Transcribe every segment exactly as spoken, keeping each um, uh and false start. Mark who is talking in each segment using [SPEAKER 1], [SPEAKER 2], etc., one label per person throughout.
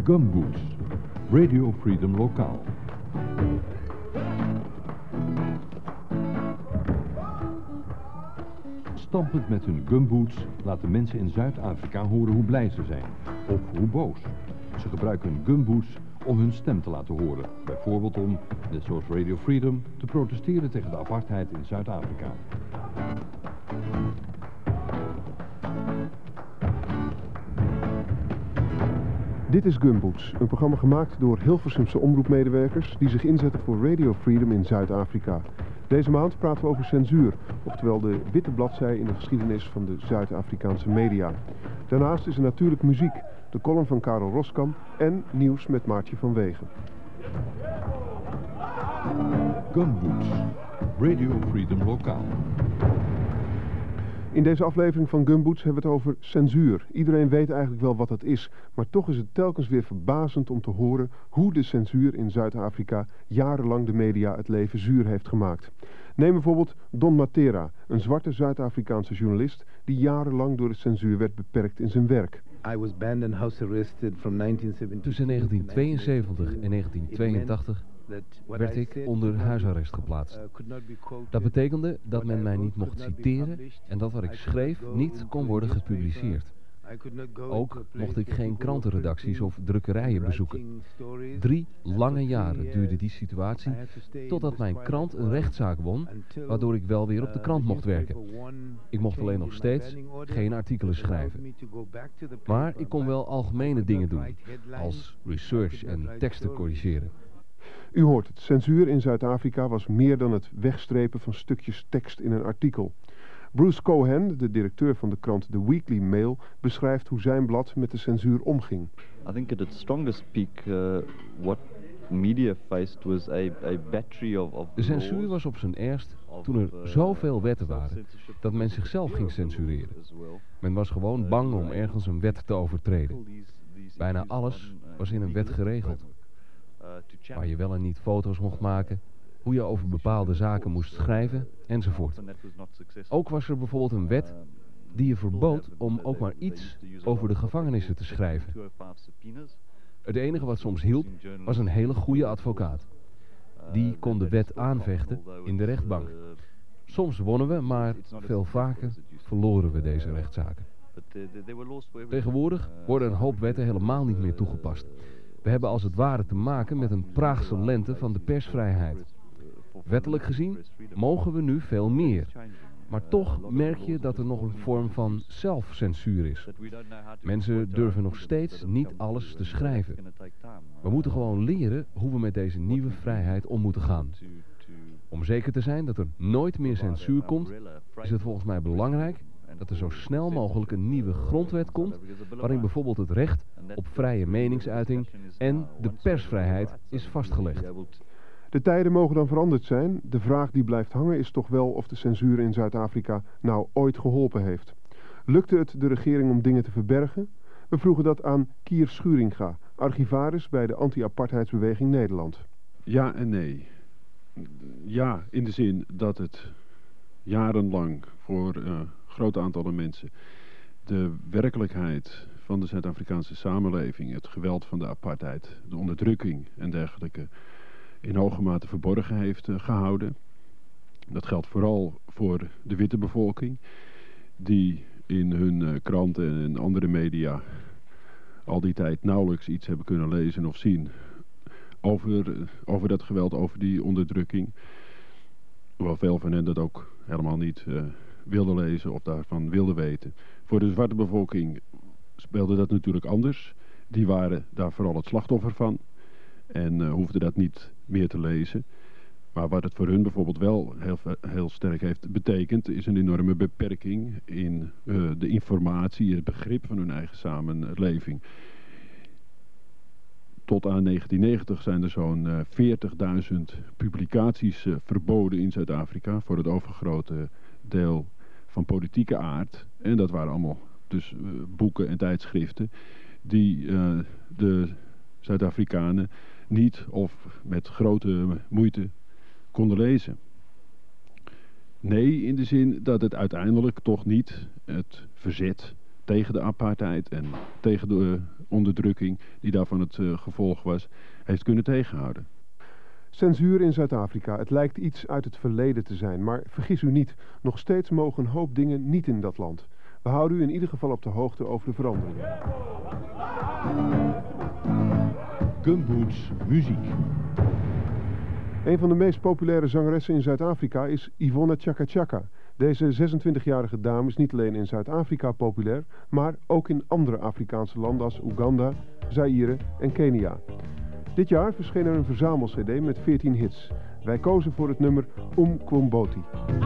[SPEAKER 1] Gumboots, Radio Freedom Lokaal. Stampend met hun gumboots laten mensen in Zuid-Afrika horen hoe blij ze zijn, of hoe boos. Ze gebruiken hun gumboots om hun stem te laten horen. Bijvoorbeeld om, net zoals Radio Freedom, te protesteren tegen de apartheid in Zuid-Afrika.
[SPEAKER 2] Dit is Gumboots, een programma gemaakt door Hilversumse omroepmedewerkers die zich inzetten voor Radio Freedom in Zuid-Afrika. Deze maand praten we over censuur, oftewel de witte bladzij in de geschiedenis van de Zuid-Afrikaanse media. Daarnaast is er natuurlijk muziek, de column van Karel Roskam en nieuws met Maartje van Wegen.
[SPEAKER 1] Gumboots, Radio Freedom Lokaal.
[SPEAKER 2] In deze aflevering van Gumboots hebben we het over censuur. Iedereen weet eigenlijk wel wat dat is, maar toch is het telkens weer verbazend om te horen hoe de censuur in Zuid-Afrika jarenlang de media het leven zuur heeft gemaakt. Neem bijvoorbeeld Don Matera, een zwarte Zuid-Afrikaanse journalist die jarenlang door de censuur werd beperkt in zijn werk.
[SPEAKER 3] I was banned and house arrested from negentien zevenenzeventig.
[SPEAKER 4] Tussen negentien tweeënzeventig en negentien tweeëntachtig werd ik onder huisarrest geplaatst. Dat betekende dat men mij niet mocht citeren en dat wat ik schreef niet kon worden gepubliceerd. Ook mocht ik geen krantenredacties of drukkerijen bezoeken. Drie lange jaren duurde die situatie totdat mijn krant een rechtszaak won, waardoor ik wel weer op de krant mocht werken. Ik mocht alleen nog steeds geen artikelen schrijven. Maar ik kon wel algemene dingen doen, als research en teksten corrigeren.
[SPEAKER 2] U hoort het, censuur in Zuid-Afrika was meer dan het wegstrepen van stukjes tekst in een artikel. Bruce Cohen, de directeur van de krant The Weekly Mail, beschrijft hoe zijn blad met de censuur omging.
[SPEAKER 5] I think at its strongest peak, uh, what media faced was a, a battery of, of
[SPEAKER 4] De censuur was op zijn ergst toen er zoveel wetten waren dat men zichzelf ging censureren. Men was gewoon bang om ergens een wet te overtreden. Bijna alles was in een wet geregeld. Waar je wel en niet foto's mocht maken, hoe je over bepaalde zaken moest schrijven, enzovoort. Ook was er bijvoorbeeld een wet die je verbood om ook maar iets over de gevangenissen te schrijven. Het enige wat soms hielp, was een hele goede advocaat. Die kon de wet aanvechten in de rechtbank. Soms wonnen we, maar veel vaker verloren we deze rechtszaken. Tegenwoordig worden een hoop wetten helemaal niet meer toegepast. We hebben als het ware te maken met een Praagse lente van de persvrijheid. Wettelijk gezien mogen we nu veel meer. Maar toch merk je dat er nog een vorm van zelfcensuur is. Mensen durven nog steeds niet alles te schrijven. We moeten gewoon leren hoe we met deze nieuwe vrijheid om moeten gaan. Om zeker te zijn dat er nooit meer censuur komt, is het volgens mij belangrijk dat er zo snel mogelijk een nieuwe grondwet komt, waarin bijvoorbeeld het recht op vrije meningsuiting en de persvrijheid is vastgelegd.
[SPEAKER 2] De tijden mogen dan veranderd zijn. De vraag die blijft hangen is toch wel of de censuur in Zuid-Afrika nou ooit geholpen heeft. Lukte het de regering om dingen te verbergen? We vroegen dat aan Kier Schuringa, archivaris bij de anti-apartheidsbeweging Nederland.
[SPEAKER 6] Ja en nee. Ja, in de zin dat het jarenlang voor uh, grote aantallen mensen de werkelijkheid van de Zuid-Afrikaanse samenleving, het geweld van de apartheid, de onderdrukking en dergelijke, in hoge mate verborgen heeft uh, gehouden. Dat geldt vooral voor de witte bevolking, die in hun uh, kranten en andere media al die tijd nauwelijks iets hebben kunnen lezen of zien over, uh, over dat geweld, over die onderdrukking. Hoewel veel van hen dat ook helemaal niet uh, wilden lezen of daarvan wilden weten. Voor de zwarte bevolking speelde dat natuurlijk anders. Die waren daar vooral het slachtoffer van en uh, hoefden dat niet meer te lezen. Maar wat het voor hun bijvoorbeeld wel heel, heel sterk heeft betekend, is een enorme beperking in uh, de informatie, het begrip van hun eigen samenleving. Tot aan negentien negentig zijn er zo'n uh, veertigduizend publicaties uh, verboden in Zuid-Afrika voor het overgrote deel van politieke aard. En dat waren allemaal dus uh, boeken en tijdschriften die uh, de Zuid-Afrikanen niet of met grote moeite konden lezen. Nee, in de zin dat het uiteindelijk toch niet het verzet tegen de apartheid en tegen de onderdrukking die daarvan het uh, gevolg was, heeft kunnen tegenhouden.
[SPEAKER 2] Censuur in Zuid-Afrika. Het lijkt iets uit het verleden te zijn, maar vergis u niet, nog steeds mogen een hoop dingen niet in dat land. We houden u in ieder geval op de hoogte over de veranderingen.
[SPEAKER 1] Gumboots muziek.
[SPEAKER 2] Een van de meest populaire zangeressen in Zuid-Afrika is Yvonne Chaka Chaka. Deze zesentwintigjarige dame is niet alleen in Zuid-Afrika populair, maar ook in andere Afrikaanse landen als Oeganda, Zaïre en Kenia. Dit jaar verscheen er een verzamel-C D met veertien hits. Wij kozen voor het nummer Umqomboti.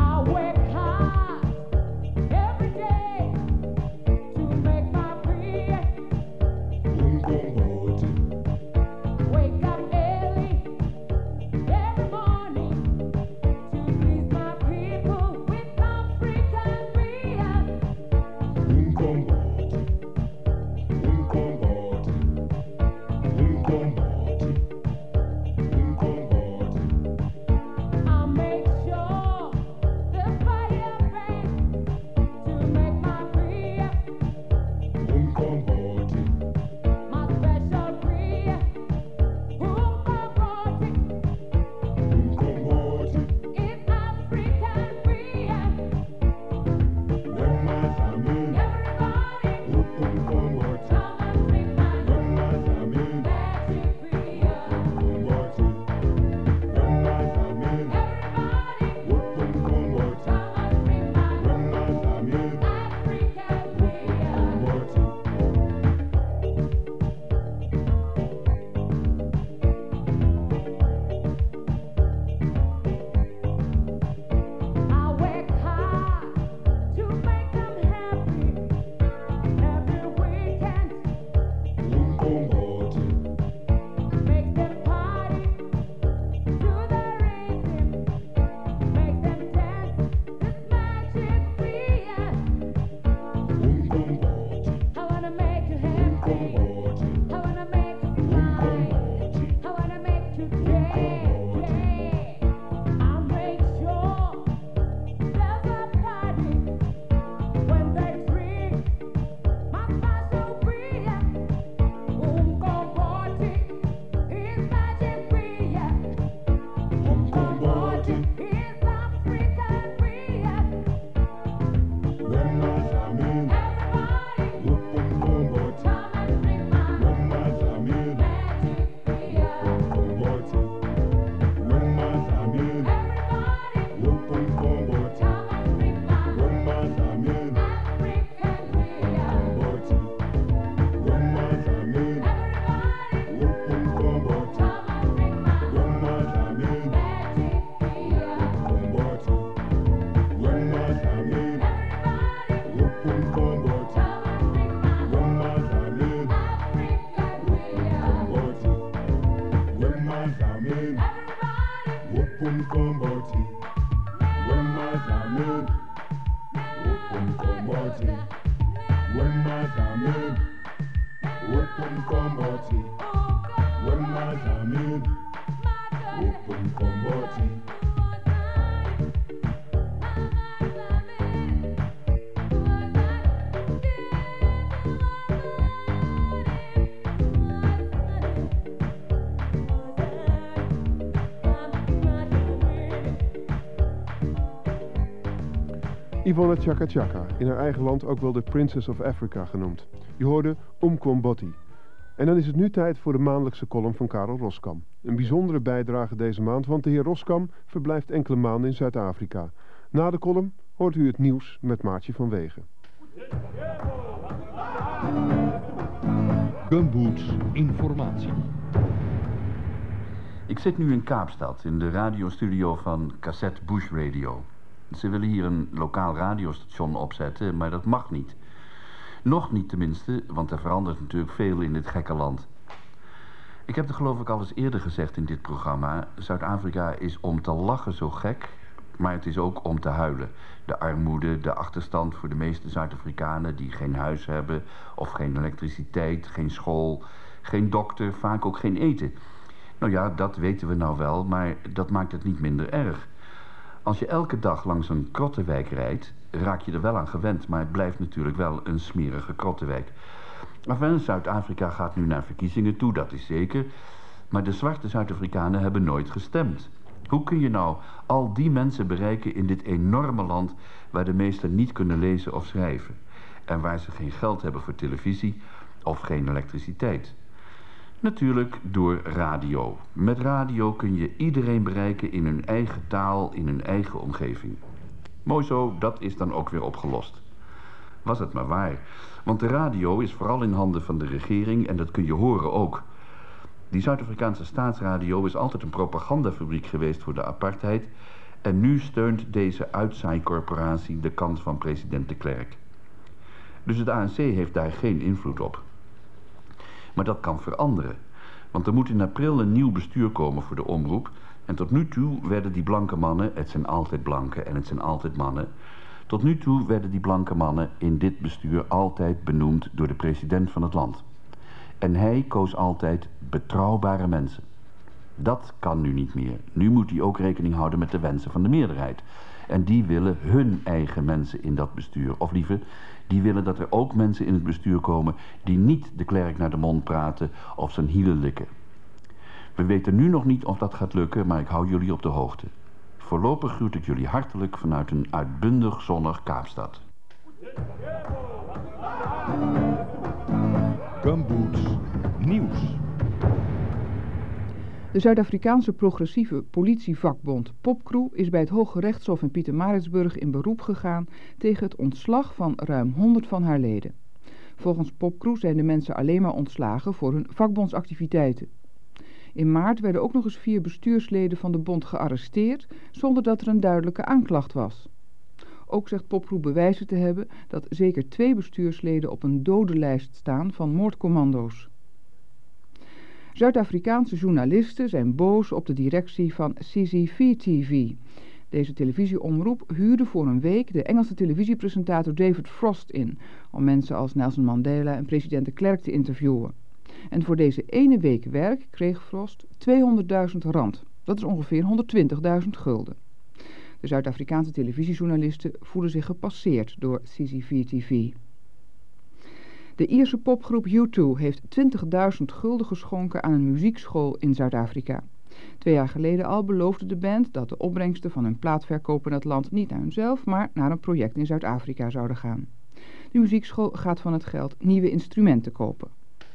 [SPEAKER 2] Yvonne Chaka Chaka, in haar eigen land ook wel de Princess of Africa genoemd. Je hoorde Umqomboti. En dan is het nu tijd voor de maandelijkse column van Karel Roskam. Een bijzondere bijdrage deze maand, want de heer Roskam verblijft enkele maanden in Zuid-Afrika. Na de column hoort u het nieuws met Maartje van Wegen.
[SPEAKER 1] Gumboots informatie.
[SPEAKER 7] Ik zit nu in Kaapstad, in de radiostudio van Cassette Bush Radio. Ze willen hier een lokaal radiostation opzetten, maar dat mag niet. Nog niet tenminste, want er verandert natuurlijk veel in dit gekke land. Ik heb het geloof ik al eens eerder gezegd in dit programma. Zuid-Afrika is om te lachen zo gek, maar het is ook om te huilen. De armoede, de achterstand voor de meeste Zuid-Afrikanen die geen huis hebben, of geen elektriciteit, geen school, geen dokter, vaak ook geen eten. Nou ja, dat weten we nou wel, maar dat maakt het niet minder erg. Als je elke dag langs een krottenwijk rijdt, raak je er wel aan gewend, maar het blijft natuurlijk wel een smerige krottenwijk. Enfin, Zuid-Afrika gaat nu naar verkiezingen toe, dat is zeker, maar de zwarte Zuid-Afrikanen hebben nooit gestemd. Hoe kun je nou al die mensen bereiken in dit enorme land waar de meesten niet kunnen lezen of schrijven en waar ze geen geld hebben voor televisie of geen elektriciteit? Natuurlijk door radio. Met radio kun je iedereen bereiken in hun eigen taal, in hun eigen omgeving. Mooi zo, dat is dan ook weer opgelost. Was het maar waar. Want de radio is vooral in handen van de regering en dat kun je horen ook. Die Zuid-Afrikaanse staatsradio is altijd een propagandafabriek geweest voor de apartheid en nu steunt deze uitzaaicorporatie de kant van president de Klerk. Dus het A N C heeft daar geen invloed op. Maar dat kan veranderen, want er moet in april een nieuw bestuur komen voor de omroep en tot nu toe werden die blanke mannen, het zijn altijd blanke en het zijn altijd mannen, tot nu toe werden die blanke mannen in dit bestuur altijd benoemd door de president van het land. En hij koos altijd betrouwbare mensen. Dat kan nu niet meer. Nu moet hij ook rekening houden met de wensen van de meerderheid. En die willen hun eigen mensen in dat bestuur. Of liever, die willen dat er ook mensen in het bestuur komen die niet de Klerk naar de mond praten of zijn hielen likken. We weten nu nog niet of dat gaat lukken, maar ik hou jullie op de hoogte. Voorlopig groet ik jullie hartelijk vanuit een uitbundig zonnig Kaapstad.
[SPEAKER 1] Gumboots Nieuws.
[SPEAKER 8] De Zuid-Afrikaanse progressieve politievakbond Popcrew is bij het Hooggerechtshof in Pietermaritzburg in beroep gegaan tegen het ontslag van ruim honderd van haar leden. Volgens Popcrew zijn de mensen alleen maar ontslagen voor hun vakbondsactiviteiten. In maart werden ook nog eens vier bestuursleden van de bond gearresteerd zonder dat er een duidelijke aanklacht was. Ook zegt Popcrew bewijzen te hebben dat zeker twee bestuursleden op een dodenlijst staan van moordcommando's. Zuid-Afrikaanse journalisten zijn boos op de directie van C C V T V. Deze televisieomroep huurde voor een week de Engelse televisiepresentator David Frost in om mensen als Nelson Mandela en president de Klerk te interviewen. En voor deze ene week werk kreeg Frost tweehonderdduizend rand. Dat is ongeveer honderdtwintigduizend gulden. De Zuid-Afrikaanse televisiejournalisten voelen zich gepasseerd door C C V T V. De Ierse popgroep U twee heeft twintigduizend gulden geschonken aan een muziekschool in Zuid-Afrika. Twee jaar geleden al beloofde de band dat de opbrengsten van hun plaatverkoop in het land niet naar hunzelf, maar naar een project in Zuid-Afrika zouden gaan. De muziekschool gaat van het geld nieuwe instrumenten kopen.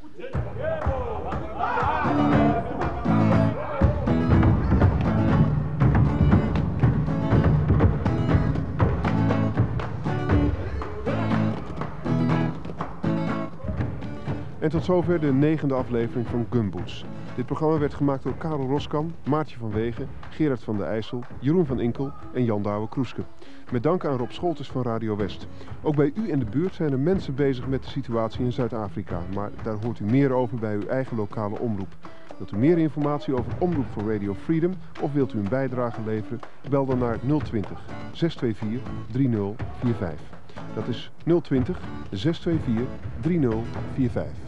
[SPEAKER 2] En tot zover de negende aflevering van Gumboots. Dit programma werd gemaakt door Karel Roskam, Maartje van Wegen, Gerard van de IJssel, Jeroen van Inkel en Jan Douwe-Kroeske. Met dank aan Rob Scholtes van Radio West. Ook bij u in de buurt zijn er mensen bezig met de situatie in Zuid-Afrika, maar daar hoort u meer over bij uw eigen lokale omroep. Wilt u meer informatie over Omroep voor Radio Freedom of wilt u een bijdrage leveren? Bel dan naar nul twintig, zes twee vier, drie nul vier vijf. Dat is nul twintig, zes twee vier, drie nul vier vijf.